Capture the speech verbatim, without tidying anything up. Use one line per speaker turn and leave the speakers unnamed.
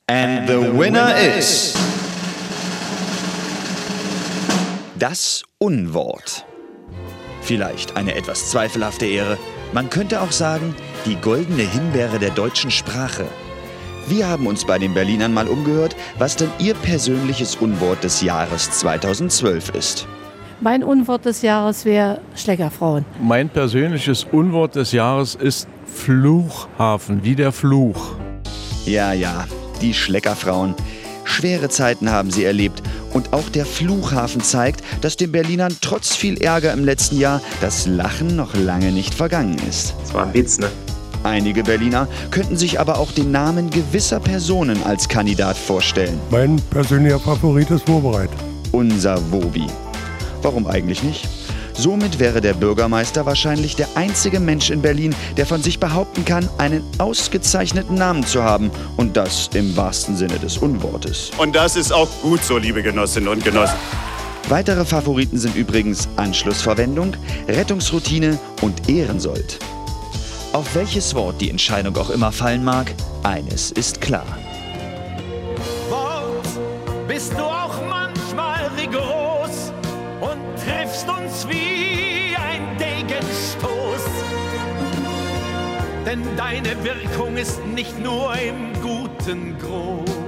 And the winner is das Unwort. Vielleicht eine etwas zweifelhafte Ehre. Man könnte auch sagen, die goldene Himbeere der deutschen Sprache. Wir haben uns bei den Berlinern mal umgehört, was denn ihr persönliches Unwort des Jahres zweitausendzwölf ist.
Mein Unwort des Jahres wäre Schleckerfrauen.
Mein persönliches Unwort des Jahres ist Fluchhafen, wie der Fluch.
Ja, ja, die Schleckerfrauen. Schwere Zeiten haben sie erlebt. Und auch der Fluchhafen zeigt, dass den Berlinern trotz viel Ärger im letzten Jahr das Lachen noch lange nicht vergangen ist.
Das war ein Witz, ne?
Einige Berliner könnten sich aber auch den Namen gewisser Personen als Kandidat vorstellen.
Mein persönlicher Favorit ist Wobereit.
Unser Wobi. Warum eigentlich nicht? Somit wäre der Bürgermeister wahrscheinlich der einzige Mensch in Berlin, der von sich behaupten kann, einen ausgezeichneten Namen zu haben. Und das im wahrsten Sinne des Unwortes.
Und das ist auch gut so, liebe Genossinnen und Genossen.
Weitere Favoriten sind übrigens Anschlussverwendung, Rettungsroutine und Ehrensold. Auf welches Wort die Entscheidung auch immer fallen mag, eines ist klar.
Wort, bist du auch manchmal rigoros und triffst uns wie ein Degenstoß. Denn deine Wirkung ist nicht nur im Guten groß.